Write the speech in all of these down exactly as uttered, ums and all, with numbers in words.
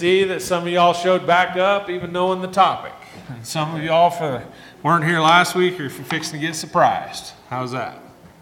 see that some of y'all showed back up even knowing the topic. And some of y'all for, weren't here last week or if you're fixing to get surprised. How's that?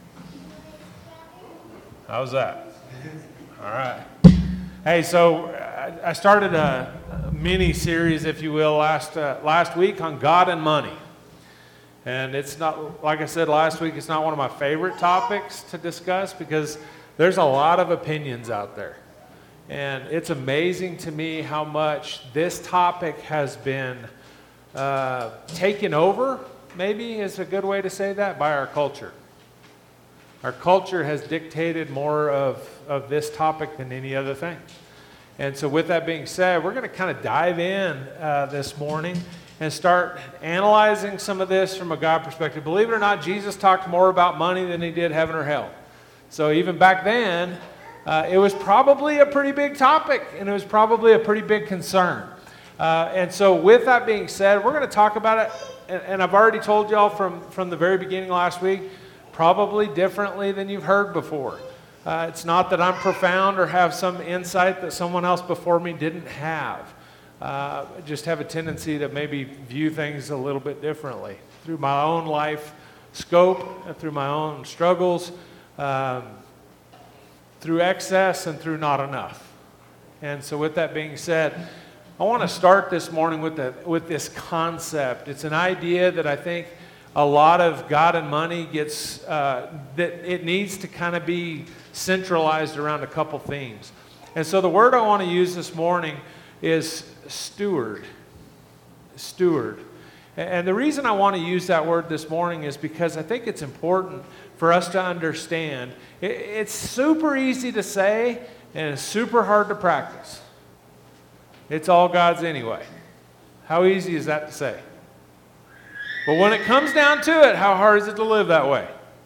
How's that? All right. Hey, so I, I started a, a mini series, if you will, last uh, last week on God and money. And it's not, like I said last week, it's not one of my favorite topics to discuss because there's a lot of opinions out there. And it's amazing to me how much this topic has been uh, taken over, maybe is a good way to say that, by our culture. Our culture has dictated more of, of this topic than any other thing. And so with that being said, we're going to kind of dive in uh, this morning and start analyzing some of this from a God perspective. Believe it or not, Jesus talked more about money than he did heaven or hell. So even back then, uh, it was probably a pretty big topic, and it was probably a pretty big concern. Uh, and so with that being said, we're going to talk about it, and, and I've already told y'all from, from the very beginning last week, probably differently than you've heard before. Uh, it's not that I'm profound or have some insight that someone else before me didn't have. Uh, I just have a tendency to maybe view things a little bit differently through my own life scope, and through my own struggles, um, through excess and through not enough. And so with that being said, I want to start this morning with, the, with this concept. It's an idea that I think a lot of God and money gets, uh, that it needs to kind of be centralized around a couple themes. And so the word I want to use this morning is steward. Steward. And the reason I want to use that word this morning is because I think it's important for us to understand. It's super easy to say and it's super hard to practice. It's all God's anyway. How easy is that to say? But when it comes down to it, how hard is it to live that way?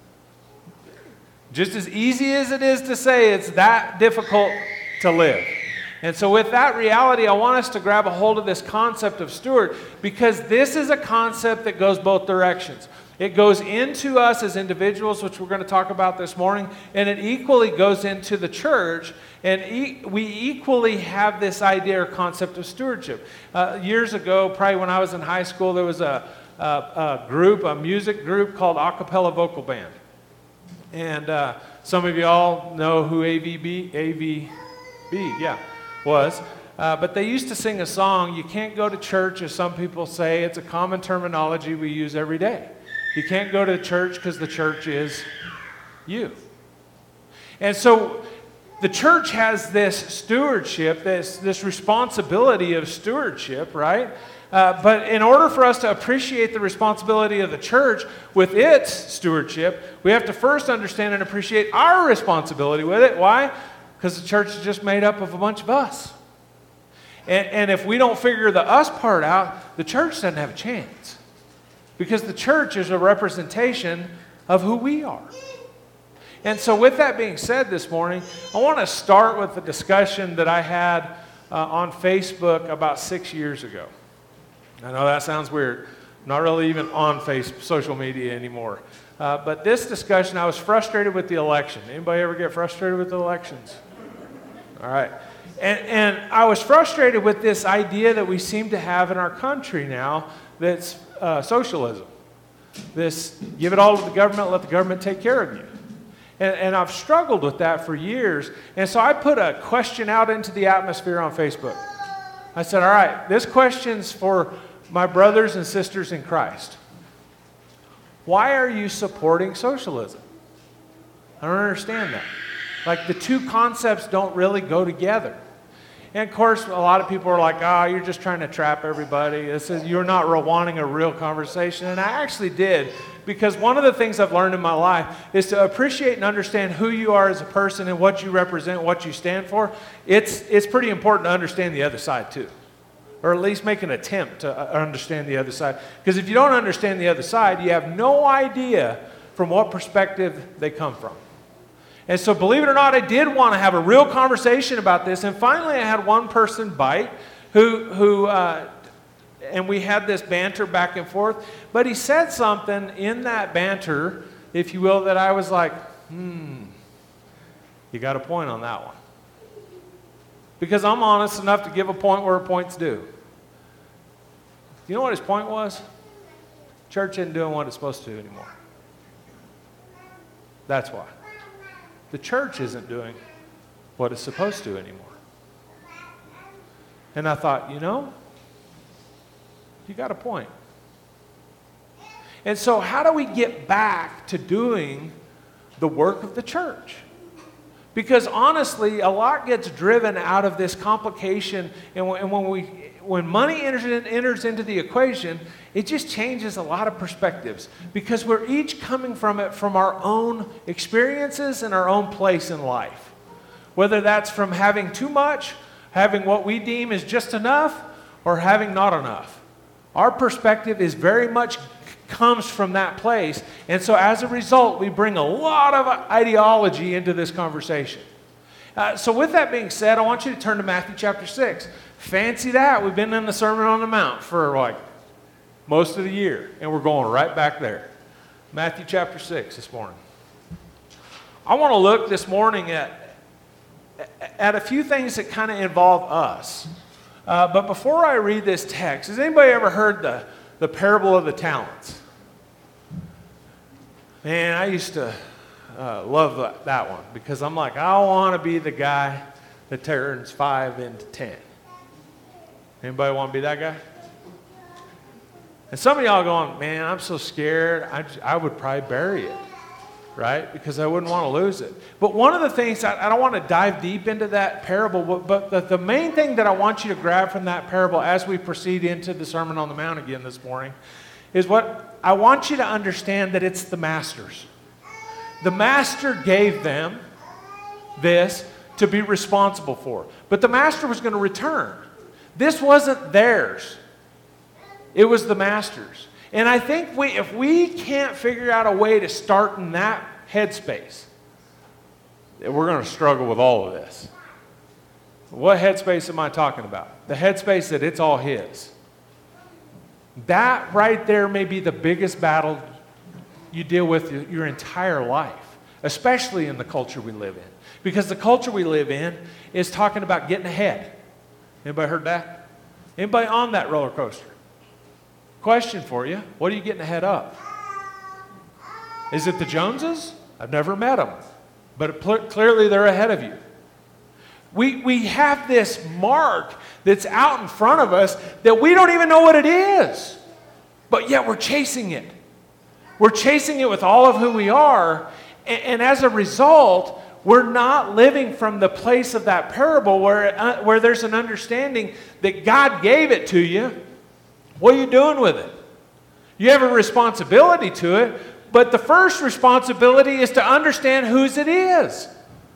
Just as easy as it is to say, it's that difficult to live. And so with that reality, I want us to grab a hold of this concept of steward, because this is a concept that goes both directions. It goes into us as individuals, which we're going to talk about this morning, and it equally goes into the church, and e- we equally have this idea or concept of stewardship. Uh, years ago, probably when I was in high school, there was a A, a group, a music group called Acapella Vocal Band. And uh, some of y'all know who A V B, A V B, yeah, was. Uh, but they used to sing a song, "You can't go to church," as some people say. It's a common terminology we use every day. You can't go to church because the church is you. And so the church has this stewardship, this, this responsibility of stewardship, right? Uh, but in order for us to appreciate the responsibility of the church with its stewardship, we have to first understand and appreciate our responsibility with it. Why? Because the church is just made up of a bunch of us. And, and if we don't figure the us part out, the church doesn't have a chance. Because the church is a representation of who we are. And so with that being said this morning, I want to start with the discussion that I had uh, on Facebook about six years ago. I know that sounds weird. I'm not really even on Facebook, social media anymore. Uh, but this discussion, I was frustrated with the election. Anybody ever get frustrated with the elections? All right. And, and I was frustrated with this idea that we seem to have in our country now that's uh, socialism. This, give it all to the government, let the government take care of you. And, and I've struggled with that for years. And so I put a question out into the atmosphere on Facebook. I said, all right, this question's for my brothers and sisters in Christ. Why are you supporting socialism? I don't understand that. Like, the two concepts don't really go together. And of course, a lot of people are like, oh, you're just trying to trap everybody. This is, you're not re- wanting a real conversation. And I actually did, because one of the things I've learned in my life is to appreciate and understand who you are as a person and what you represent, what you stand for. It's, it's pretty important to understand the other side too. Or at least make an attempt to understand the other side. Because if you don't understand the other side, you have no idea from what perspective they come from. And so believe it or not, I did want to have a real conversation about this. And finally, I had one person bite who, who uh, and we had this banter back and forth. But he said something in that banter, if you will, that I was like, hmm, you got a point on that one. Because I'm honest enough to give a point where a point's due. You know what his point was? Church isn't doing what it's supposed to anymore. That's why. The church isn't doing what it's supposed to anymore. And I thought, you know, you got a point. And so how do we get back to doing the work of the church? Because honestly, a lot gets driven out of this complication, and when, and when we when money enters, in, enters into the equation, it just changes a lot of perspectives, because we're each coming from it from our own experiences and our own place in life. Whether that's from having too much, having what we deem is just enough, or having not enough. Our perspective is very much comes from that place. And so as a result, we bring a lot of ideology into this conversation. Uh, so with that being said, I want you to turn to Matthew chapter six. Fancy that. We've been in the Sermon on the Mount for like most of the year, and we're going right back there. Matthew chapter six this morning. I want to look this morning at, at a few things that kind of involve us. Uh, but before I read this text, has anybody ever heard the The parable of the talents? Man, I used to uh, love that, that one, because I'm like, I want to be the guy that turns five into ten. Anybody want to be that guy? And some of y'all going, man, I'm so scared, I, I would probably bury it, right? Because I wouldn't want to lose it. But one of the things, I, I don't want to dive deep into that parable, but, but the, the main thing that I want you to grab from that parable as we proceed into the Sermon on the Mount again this morning is what I want you to understand, that it's the masters. The master gave them this to be responsible for. But the master was going to return. This wasn't theirs. It was the master's. And I think we, if we can't figure out a way to start in that headspace, we're going to struggle with all of this. What headspace am I talking about? The headspace that it's all his. That right there may be the biggest battle you deal with your entire life, especially in the culture we live in. Because the culture we live in is talking about getting ahead. Anybody heard that? Anybody on that roller coaster? Question for you. What are you getting ahead of? Is it the Joneses? I've never met them. But it, clearly they're ahead of you. We, we have this mark that's out in front of us that we don't even know what it is. But yet we're chasing it. We're chasing it with all of who we are. And, and as a result, we're not living from the place of that parable where, uh, where there's an understanding that God gave it to you. What are you doing with it? You have a responsibility to it, but the first responsibility is to understand whose it is.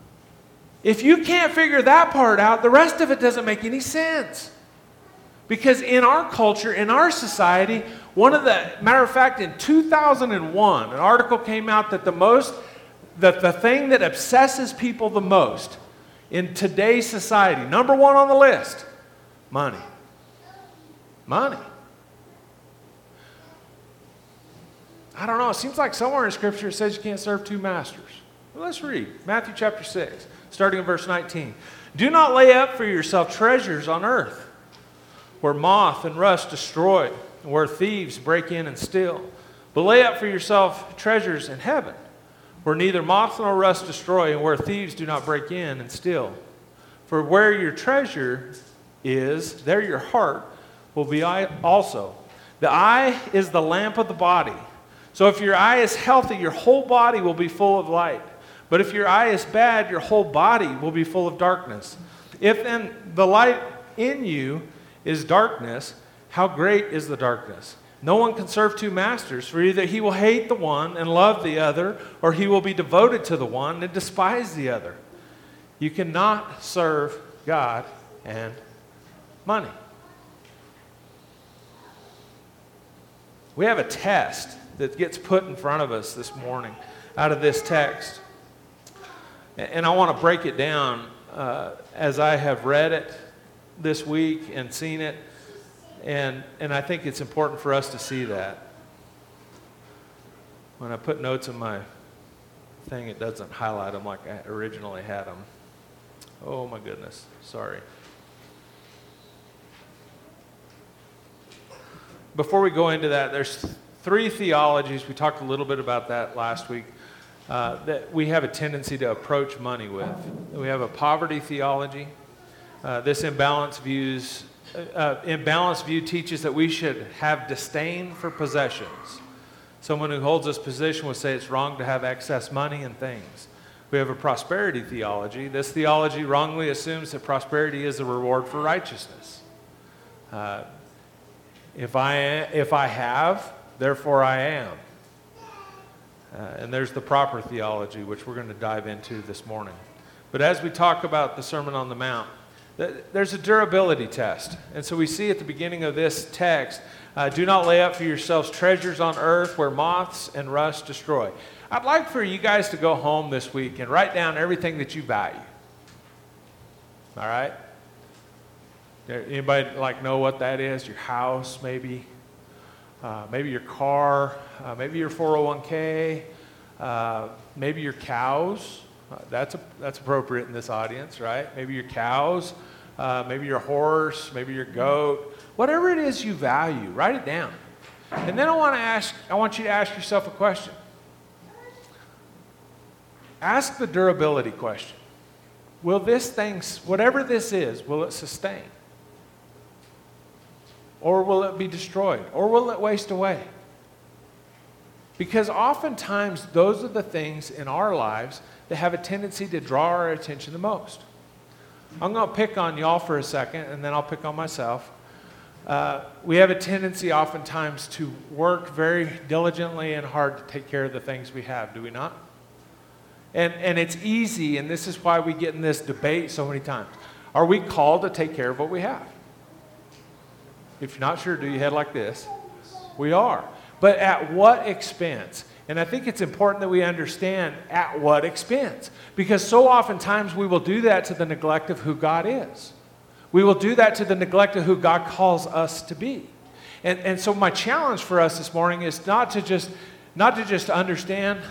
If you can't figure that part out, the rest of it doesn't make any sense. Because in our culture, in our society, one of the, matter of fact, in two thousand one, an article came out that the most, that the thing that obsesses people the most in today's society, number one on the list, money. Money. I don't know, it seems like somewhere in Scripture it says you can't serve two masters. Well, let's read Matthew chapter six, starting in verse nineteen. Do not lay up for yourself treasures on earth, where moth and rust destroy, and where thieves break in and steal. But lay up for yourself treasures in heaven, where neither moth nor rust destroy, and where thieves do not break in and steal. For where your treasure is, there your heart will be also. The eye is the lamp of the body. So if your eye is healthy, your whole body will be full of light. But if your eye is bad, your whole body will be full of darkness. If then the light in you is darkness, how great is the darkness? No one can serve two masters, for either he will hate the one and love the other, or he will be devoted to the one and despise the other. You cannot serve God and money. We have a test that gets put in front of us this morning out of this text. And I want to break it down uh, as I have read it this week and seen it. And, and I think it's important for us to see that. When I put notes in my thing, it doesn't highlight them like I originally had them. Oh my goodness, sorry. before we go into that, there's three theologies. We talked a little bit about that last week. Uh, that we have a tendency to approach money with. We have a poverty theology. Uh, this imbalanced views, uh, imbalanced view teaches that we should have disdain for possessions. Someone who holds this position would say it's wrong to have excess money and things. We have a prosperity theology. This theology wrongly assumes that prosperity is a reward for righteousness. Uh, if I if I have, therefore I am. Uh, and there's the proper theology, which we're going to dive into this morning. But as we talk about the Sermon on the Mount, th- there's a durability test. And so we see at the beginning of this text, uh, do not lay up for yourselves treasures on earth where moths and rust destroy. I'd like for you guys to go home this week and write down everything that you value. All right? There, anybody like know what that is? Your house, maybe? Uh, maybe your car, uh, maybe your four oh one k, uh, maybe your cows. Uh, that's a, that's appropriate in this audience, right? Maybe your cows, uh, maybe your horse, maybe your goat. Whatever it is you value, write it down. And then I want to ask, I want you to ask yourself a question. Ask the durability question. Will this thing, whatever this is, will it sustain? Or will it be destroyed? Or will it waste away? Because oftentimes those are the things in our lives that have a tendency to draw our attention the most. I'm going to pick on y'all for a second, and then I'll pick on myself. Uh, we have a tendency oftentimes to work very diligently and hard to take care of the things we have, do we not? And, and it's easy, and this is why we get in this debate so many times. Are we called to take care of what we have? If you're not sure, do your head like this. We are. But at what expense? And I think it's important that we understand at what expense. Because so oftentimes we will do that to the neglect of who God is. We will do that to the neglect of who God calls us to be. And, and so my challenge for us this morning is not to just, not to just understand,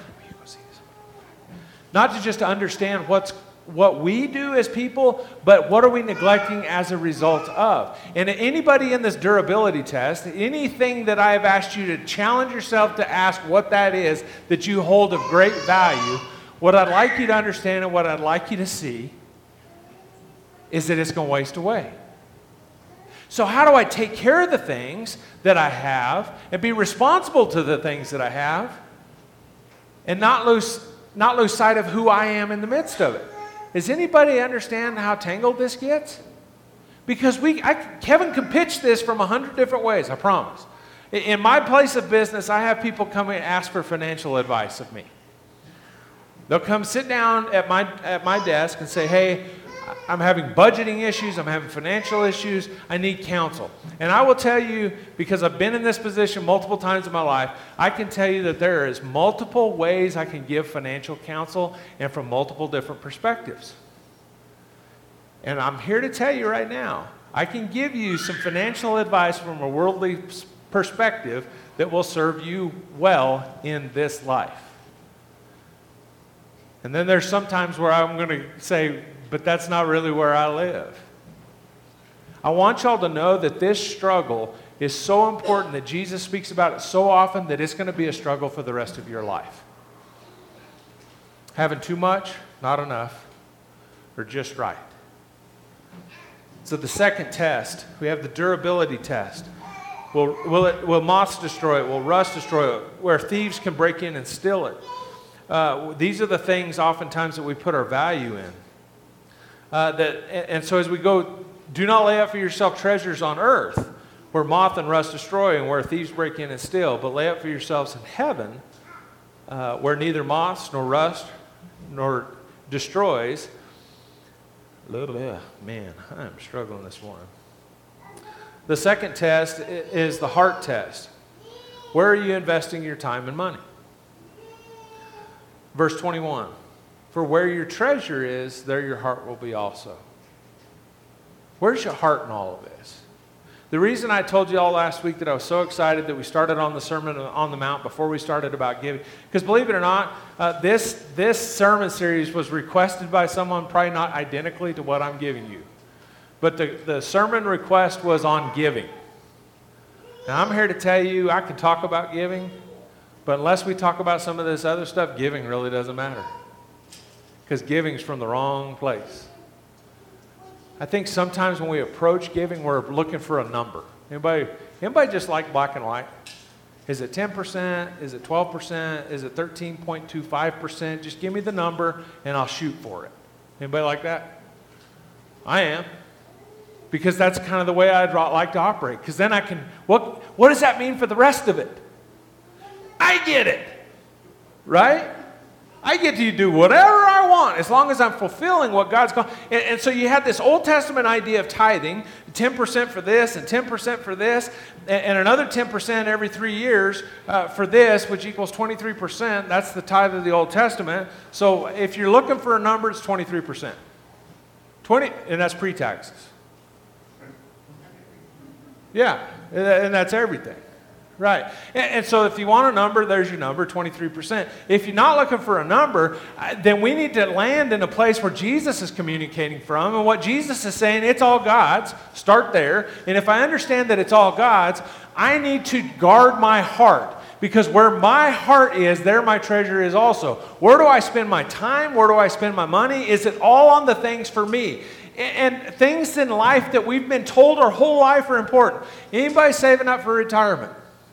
not to just understand what's what we do as people, but what are we neglecting as a result of? And anybody in this durability test, anything that I have asked you to challenge yourself to ask what that is that you hold of great value, what I'd like you to understand and what I'd like you to see is that it's going to waste away. So how do I take care of the things that I have and be responsible to the things that I have and not lose, not lose sight of who I am in the midst of it? Does anybody understand how tangled this gets? Because we, I, Kevin can pitch this from a hundred different ways, I promise. In my place of business, I have people come and ask for financial advice of me. They'll come sit down at my, at my desk and say, hey, I'm having budgeting issues, I'm having financial issues, I need counsel. And I will tell you, because I've been in this position multiple times in my life, I can tell you that there is multiple ways I can give financial counsel and from multiple different perspectives. And I'm here to tell you right now, I can give you some financial advice from a worldly perspective that will serve you well in this life. And then there's sometimes where I'm going to say, but that's not really where I live. I want y'all to know that this struggle is so important that Jesus speaks about it so often that it's going to be a struggle for the rest of your life. Having too much, not enough, or just right. So the second test, we have the durability test. Will, will, it, will moths destroy it? Will rust destroy it? Where thieves can break in and steal it. Uh, these are the things oftentimes that we put our value in. Uh, that, and so as we go, do not lay up for yourself treasures on earth where moth and rust destroy and where thieves break in and steal, but lay up for yourselves in heaven uh, where neither moths nor rust nor destroys. Man, I'm struggling this morning. The second test is the heart test. Where are you investing your time and money? Verse twenty-one. For where your treasure is, there your heart will be also. Where's your heart in all of this? The reason I told you all last week that I was so excited that we started on the Sermon on the Mount before we started about giving, because believe it or not, uh, this, this sermon series was requested by someone probably not identically to what I'm giving you. But the, the sermon request was on giving. Now, I'm here to tell you, I can talk about giving, but unless we talk about some of this other stuff, giving really doesn't matter. Because giving's from the wrong place. I think sometimes when we approach giving, we're looking for a number. Anybody, anybody just like black and white? Is it ten percent? Is it twelve percent? Is it thirteen point two five percent? Just give me the number and I'll shoot for it. Anybody like that? I am. Because that's kind of the way I'd like to operate. Because then I can, what, what does that mean for the rest of it? I get it. Right? I get to do whatever I want as long as I'm fulfilling what God's called. And, and so you had this Old Testament idea of tithing, ten percent for this and ten percent for this, and, and another ten percent every three years uh, for this, which equals twenty-three percent. That's the tithe of the Old Testament. So if you're looking for a number, it's twenty-three percent. twenty, and that's pre-taxes. Yeah, and that's everything. Right. And, and so if you want a number, there's your number, twenty-three percent. If you're not looking for a number, then we need to land in a place where Jesus is communicating from. And what Jesus is saying, it's all God's. Start there. And if I understand that it's all God's, I need to guard my heart. Because where my heart is, there my treasure is also. Where do I spend my time? Where do I spend my money? Is it all on the things for me? And, and things in life that we've been told our whole life are important. Anybody saving up for retirement?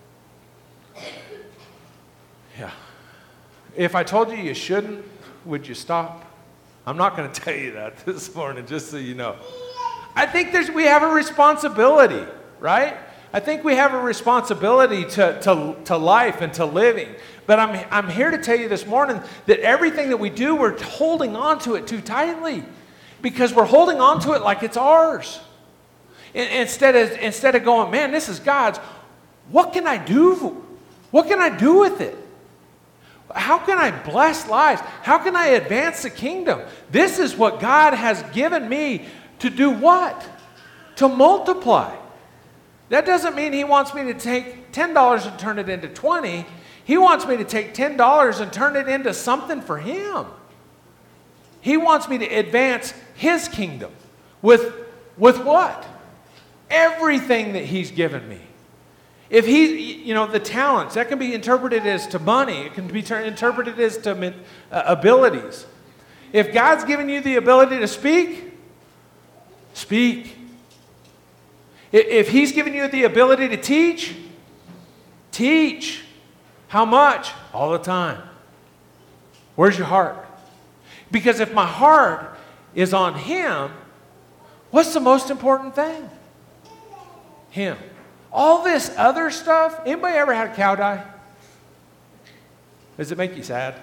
Yeah. If I told you you shouldn't, would you stop? I'm not going to tell you that this morning, just so you know. I think there's, we have a responsibility, right? I think we have a responsibility to, to, to life and to living. But I'm, I'm here to tell you this morning that everything that we do, we're holding on to it too tightly. Because we're holding on to it like it's ours. Instead of, instead of going, man, this is God's. What can I do? What can I do with it? How can I bless lives? How can I advance the kingdom? This is what God has given me to do what? To multiply. That doesn't mean He wants me to take ten dollars and turn it into twenty. He wants me to take ten dollars and turn it into something for Him. He wants me to advance His kingdom. With, with what? Everything that He's given me. If he, you know, the talents, that can be interpreted as to money. It can be ter- interpreted as to uh, abilities. If God's given you the ability to speak, speak. If He's given you the ability to teach, teach. How much? All the time. Where's your heart? Because if my heart is on Him, what's the most important thing? Him. All this other stuff, anybody ever had a cow die? Does it make you sad?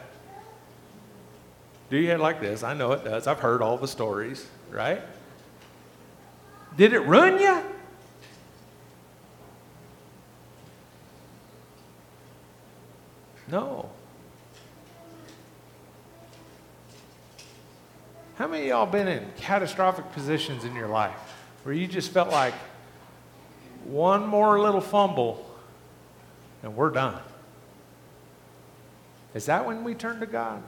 Do you head like this? I know it does. I've heard all the stories, right? Did it ruin you? No. How many of y'all been in catastrophic positions in your life where you just felt like one more little fumble and we're done? Is that when we turn to God?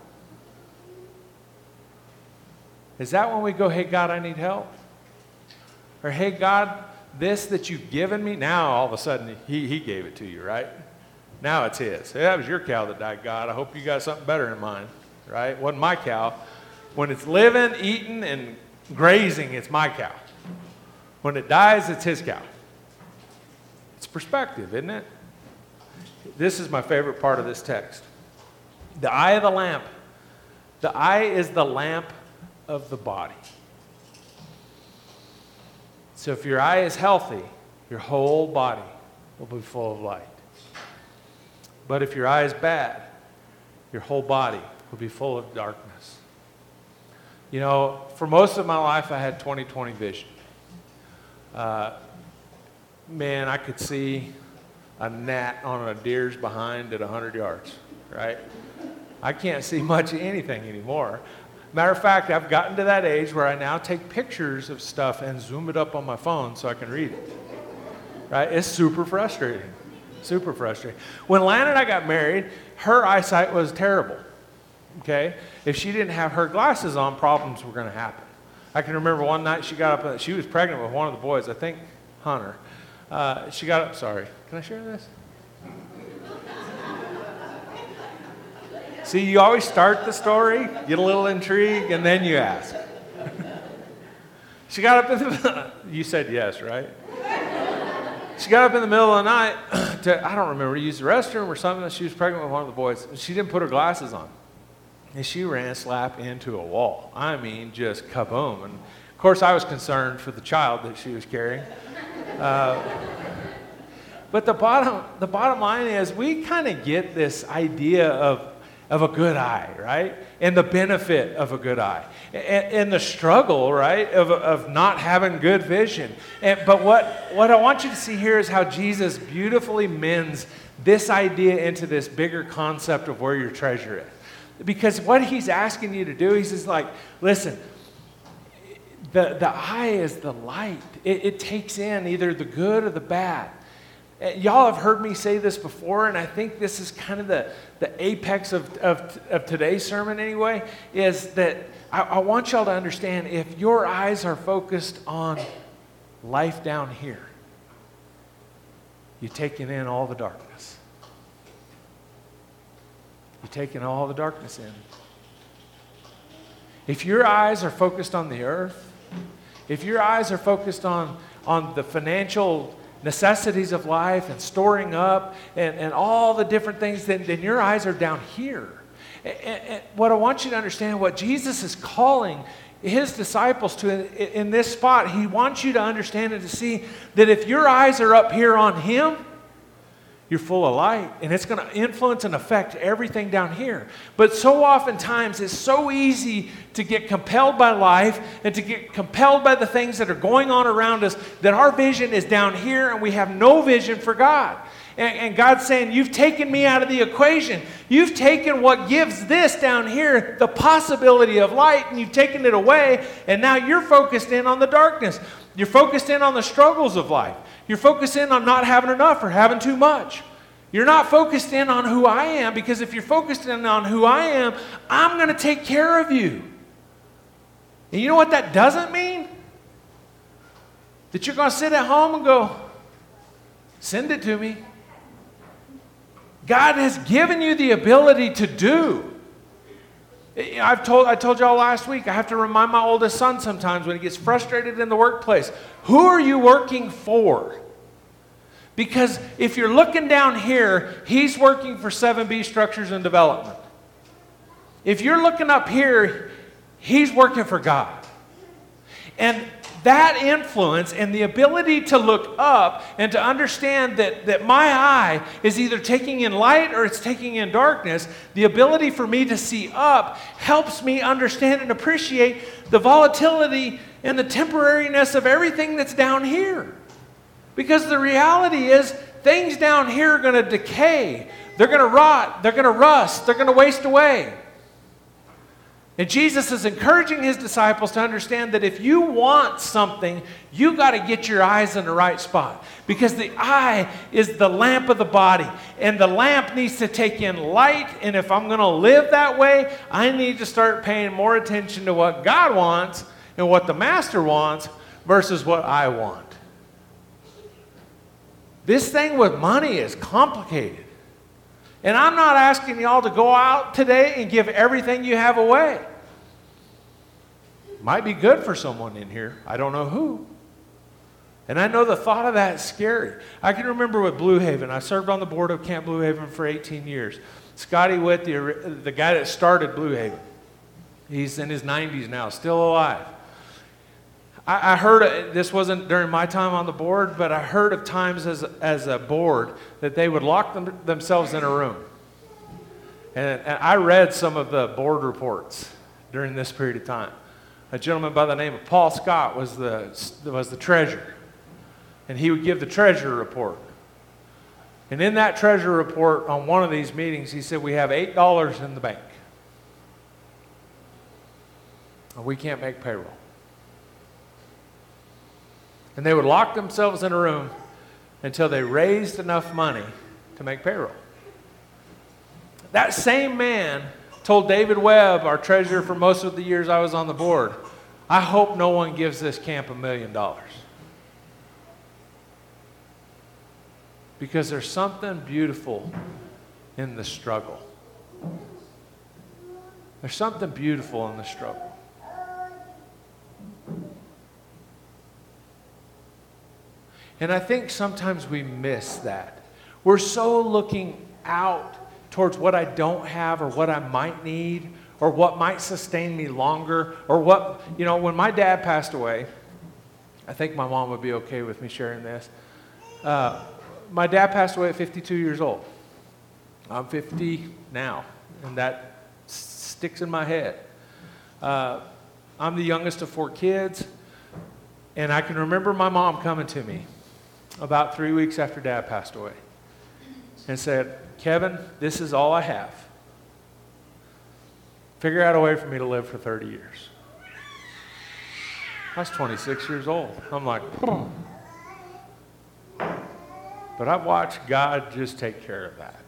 Is that when we go, hey, God, I need help? Or, hey, God, this that you've given me, now all of a sudden he, he gave it to you, right? Now it's His. Hey, that was your cow that died, God. I hope you got something better in mind, right? It wasn't my cow. When it's living, eating, and grazing, it's my cow. When it dies, it's His cow. It's perspective, isn't it? This is my favorite part of this text. The eye of the lamp. The eye is the lamp of the body. So if your eye is healthy, your whole body will be full of light. But if your eye is bad, your whole body will be full of darkness. You know, for most of my life, I had twenty twenty vision. Uh, man, I could see a gnat on a deer's behind at one hundred yards, right? I can't see much of anything anymore. Matter of fact, I've gotten to that age where I now take pictures of stuff and zoom it up on my phone so I can read it, right? It's super frustrating, super frustrating. When Lana and I got married, her eyesight was terrible, okay? If she didn't have her glasses on, problems were going to happen. I can remember one night she got up, she was pregnant with one of the boys, I think Hunter. Uh, she got up, sorry. Can I share this? See, you always start the story, get a little intrigue, and then you ask. She got up in the, you said yes, right? She got up in the middle of the night to, I don't remember, to use the restroom or something. She was pregnant with one of the boys. She didn't put her glasses on. And she ran slap into a wall. I mean, just kaboom. And of course, I was concerned for the child that she was carrying. Uh, but the bottom, the bottom line is we kind of get this idea of, of a good eye, right? And the benefit of a good eye. And, and the struggle, right, of, of not having good vision. And, but what, what I want you to see here is how Jesus beautifully mends this idea into this bigger concept of where your treasure is. Because what he's asking you to do, he's just like, listen, the, the eye is the light. It, it takes in either the good or the bad. Y'all have heard me say this before, and I think this is kind of the, the apex of, of, of today's sermon anyway, is that I, I want y'all to understand if your eyes are focused on life down here, you're taking in all the darkness. You're taking all the darkness in. If your eyes are focused on the earth, if your eyes are focused on, on the financial necessities of life and storing up and, and all the different things, then, then your eyes are down here. And, and what I want you to understand, what Jesus is calling his disciples to in, in this spot, he wants you to understand and to see that if your eyes are up here on him, you're full of light, and it's going to influence and affect everything down here. But so oftentimes, it's so easy to get compelled by life and to get compelled by the things that are going on around us that our vision is down here and we have no vision for God. And, and God's saying, you've taken me out of the equation. You've taken what gives this down here, the possibility of light, and you've taken it away, and now you're focused in on the darkness. You're focused in on the struggles of life. You're focused in on not having enough or having too much. You're not focused in on who I am, because if you're focused in on who I am, I'm going to take care of you. And you know what that doesn't mean? That you're going to sit at home and go, send it to me. God has given you the ability to do. I've told, I told y'all last week, I have to remind my oldest son sometimes when he gets frustrated in the workplace, who are you working for? Because if you're looking down here, he's working for seven B Structures and Development. If you're looking up here, he's working for God. And that influence and the ability to look up and to understand that, that my eye is either taking in light or it's taking in darkness, the ability for me to see up helps me understand and appreciate the volatility and the temporariness of everything that's down here. Because the reality is things down here are going to decay. They're going to rot. They're going to rust. They're going to waste away. And Jesus is encouraging his disciples to understand that if you want something, you got to get your eyes in the right spot. Because the eye is the lamp of the body. And the lamp needs to take in light. And if I'm going to live that way, I need to start paying more attention to what God wants and what the Master wants versus what I want. This thing with money is complicated. And I'm not asking y'all to go out today and give everything you have away. Might be good for someone in here. I don't know who. And I know the thought of that is scary. I can remember with Blue Haven. I served on the board of Camp Blue Haven for eighteen years. Scotty Witt, the, the guy that started Blue Haven, he's in his nineties now, still alive. I, I heard, this wasn't during my time on the board, but I heard of times as, as a board that they would lock them, themselves in a room. And, and I read some of the board reports during this period of time. A gentleman by the name of Paul Scott was the, was the treasurer. And he would give the treasurer report. And in that treasurer report on one of these meetings, he said, we have eight dollars in the bank. And we can't make payroll. And they would lock themselves in a room until they raised enough money to make payroll. That same man told David Webb, our treasurer for most of the years I was on the board, I hope no one gives this camp a million dollars. Because there's something beautiful in the struggle. There's something beautiful in the struggle. And I think sometimes we miss that. We're so looking out towards what I don't have or what I might need or what might sustain me longer or what, you know, when my dad passed away, I think my mom would be okay with me sharing this. Uh, my dad passed away at fifty-two years old. I'm fifty now, and that sticks in my head. Uh, I'm the youngest of four kids, and I can remember my mom coming to me about three weeks after Dad passed away and said, Kevin, this is all I have. Figure out a way for me to live for thirty years. I was twenty-six years old. I'm like, oh. But I've watched God just take care of that.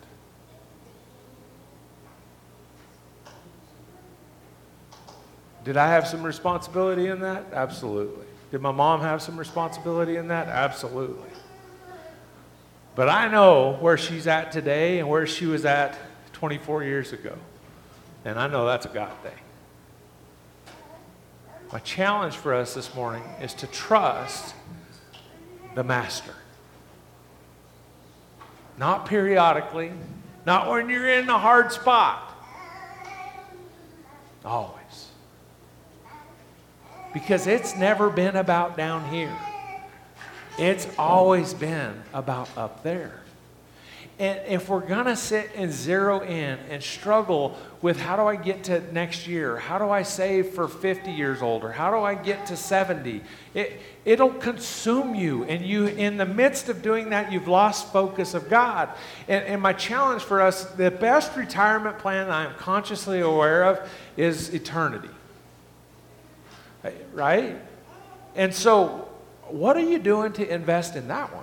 Did I have some responsibility in that? Absolutely. Did my mom have some responsibility in that? Absolutely. But I know where she's at today and where she was at twenty-four years ago. And I know that's a God thing. My challenge for us this morning is to trust the Master. Not periodically, not when you're in a hard spot. Always. Because it's never been about down here. It's always been about up there. And if we're going to sit and zero in and struggle with how do I get to next year? How do I save for fifty years old? Or how do I get to seventy? It, it'll consume you. And you, in the midst of doing that, you've lost focus of God. And, and my challenge for us, the best retirement plan I am consciously aware of is eternity. Right? And so, what are you doing to invest in that one?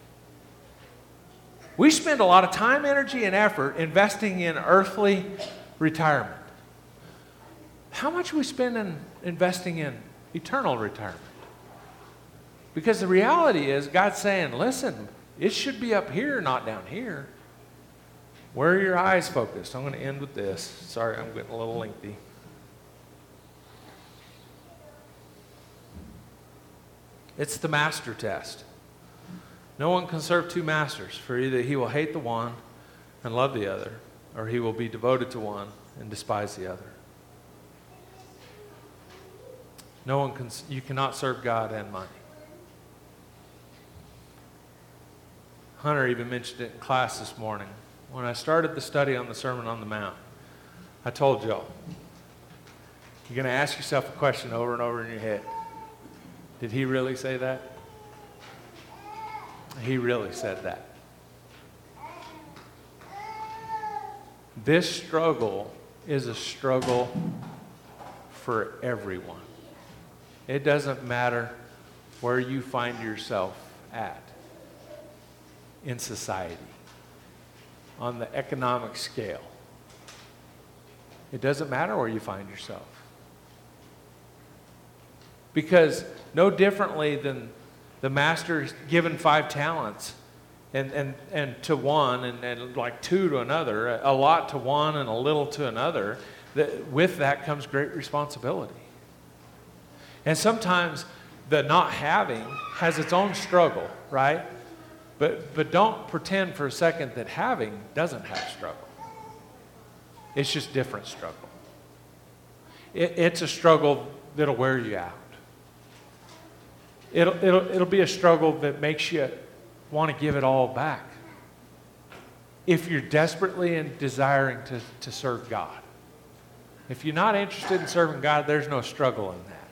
We spend a lot of time, energy, and effort investing in earthly retirement. How much are we spending investing in eternal retirement? Because the reality is, God's saying, listen, it should be up here, not down here. Where are your eyes focused? I'm going to end with this. Sorry, I'm getting a little lengthy. It's the master test. No one can serve two masters, for either he will hate the one and love the other, or he will be devoted to one and despise the other. No one can, you cannot serve God and money. Hunter even mentioned it in class this morning. When I started the study on the Sermon on the Mount, I told y'all, you're going to ask yourself a question over and over in your head. Did he really say that? He really said that. This struggle is a struggle for everyone. It doesn't matter where you find yourself at in society, on the economic scale. It doesn't matter where you find yourself. Because no differently than the master given five talents and, and, and to one and, and like two to another, a lot to one and a little to another, that with that comes great responsibility. And sometimes the not having has its own struggle, right? But, but don't pretend for a second that having doesn't have struggle. It's just different struggle. It, it's a struggle that'll wear you out. It'll, it'll, it'll be a struggle that makes you want to give it all back. If you're desperately and desiring to, to serve God. If you're not interested in serving God, there's no struggle in that.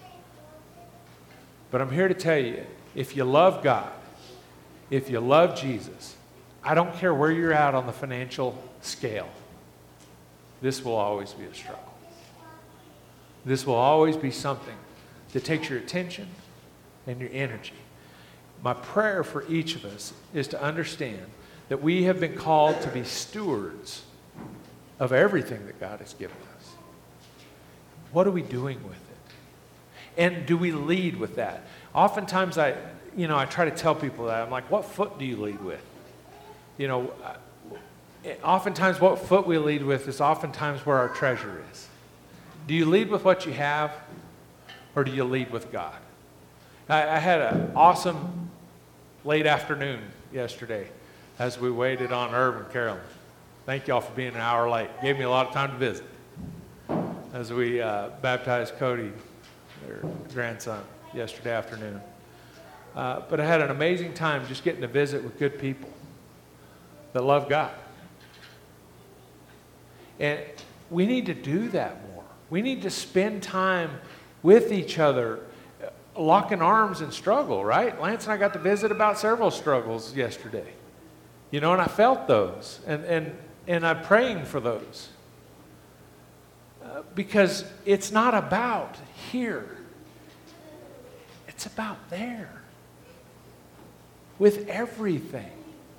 But I'm here to tell you, if you love God, if you love Jesus, I don't care where you're at on the financial scale, this will always be a struggle. This will always be something that takes your attention and your energy. My prayer for each of us is to understand that we have been called to be stewards of everything that God has given us. What are we doing with it? And do we lead with that? Oftentimes I, you know, I try to tell people that. I'm like, what foot do you lead with? you know, oftentimes what foot we lead with is oftentimes where our treasure is. Do you lead with what you have, or do you lead with God? I, I had an awesome late afternoon yesterday as we waited on Irv and Carolyn. Thank y'all for being an hour late. Gave me a lot of time to visit as we uh, baptized Cody, their grandson, yesterday afternoon. Uh, but I had an amazing time just getting to visit with good people that love God. And we need to do that more. We need to spend time with each other, locking arms and struggle, right? Lance and I got to visit about several struggles yesterday. You know, and I felt those. And, and, and I'm praying for those. Uh, because it's not about here. It's about there. With everything.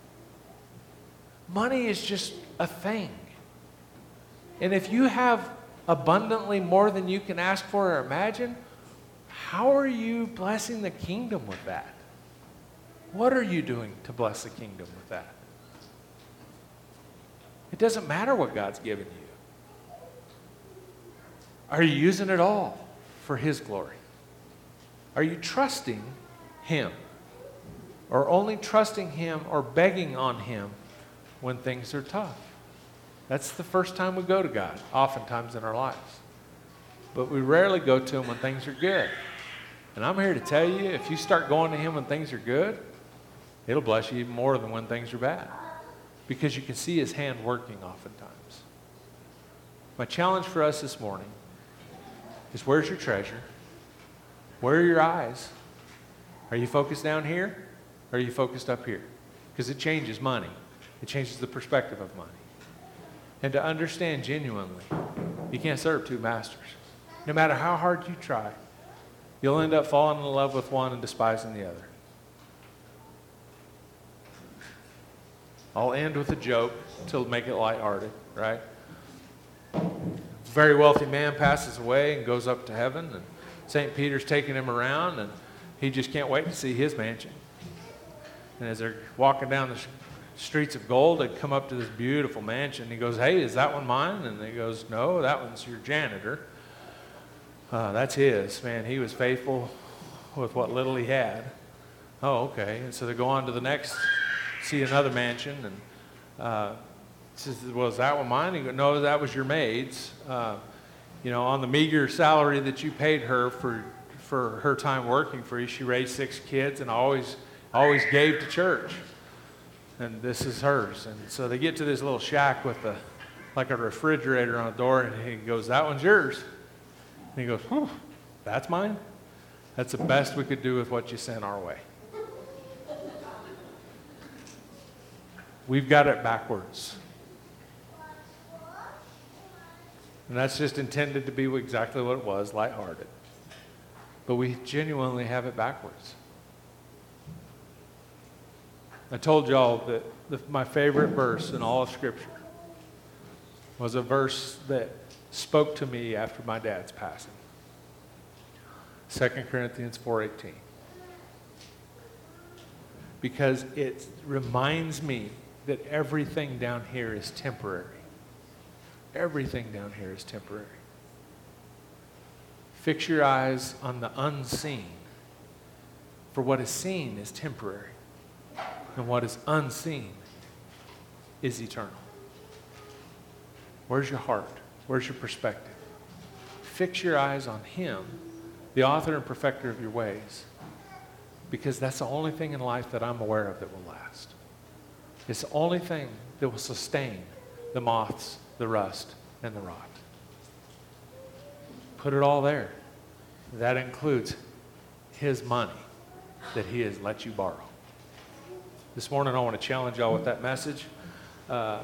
Money is just a thing. And if you have abundantly more than you can ask for or imagine, how are you blessing the kingdom with that? What are you doing to bless the kingdom with that? It doesn't matter what God's given you. Are you using it all for His glory? Are you trusting Him? Or only trusting Him or begging on Him when things are tough? That's the first time we go to God, oftentimes in our lives. But we rarely go to Him when things are good. And I'm here to tell you, if you start going to Him when things are good, it'll bless you even more than when things are bad. Because you can see His hand working oftentimes. My challenge for us this morning is, where's your treasure? Where are your eyes? Are you focused down here? Or are you focused up here? Because it changes money. It changes the perspective of money. And to understand genuinely, you can't serve two masters. No matter how hard you try, you'll end up falling in love with one and despising the other. I'll end with a joke to make it lighthearted, right? A very wealthy man passes away and goes up to heaven, and Saint Peter's taking him around, and he just can't wait to see his mansion. And as they're walking down the streets of gold, they come up to this beautiful mansion. He goes, "Hey, is that one mine?" And he goes, "No, that one's your janitor. Uh, that's his. Man, he was faithful with what little he had." "Oh, okay." And so they go on to the next, see another mansion, and uh, says, "Well, is that one mine?" He goes, "No, that was your maid's. Uh, you know, on the meager salary that you paid her for for her time working for you, she raised six kids and always always gave to church. And this is hers." And so they get to this little shack with a, like a refrigerator on the door, and he goes, "That one's yours." And he goes, "Oh, that's mine? That's the best we could do with what you sent our way." We've got it backwards. And that's just intended to be exactly what it was, lighthearted. But we genuinely have it backwards. I told y'all that the, my favorite verse in all of Scripture was a verse that spoke to me after my dad's passing. Second Corinthians four eighteen. Because it reminds me that everything down here is temporary. Everything down here is temporary. Fix your eyes on the unseen, for what is seen is temporary, and what is unseen is eternal. Where's your heart? Where's your perspective? Fix your eyes on Him, the author and perfecter of your ways, because that's the only thing in life that I'm aware of that will last. It's the only thing that will sustain the moths, the rust, and the rot. Put it all there. That includes His money that He has let you borrow. This morning I want to challenge y'all with that message. Uh,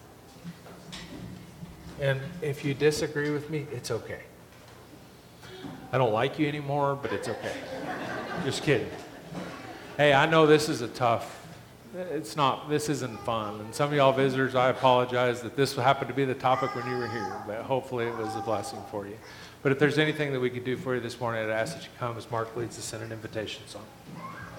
and if you disagree with me, it's okay. I don't like you anymore, but it's okay. Just kidding. Hey, I know this is a tough, it's not, this isn't fun. And some of y'all visitors, I apologize that this happened to be the topic when you were here, but hopefully it was a blessing for you. But if there's anything that we could do for you this morning, I'd ask that you come as Mark leads us in an invitation song.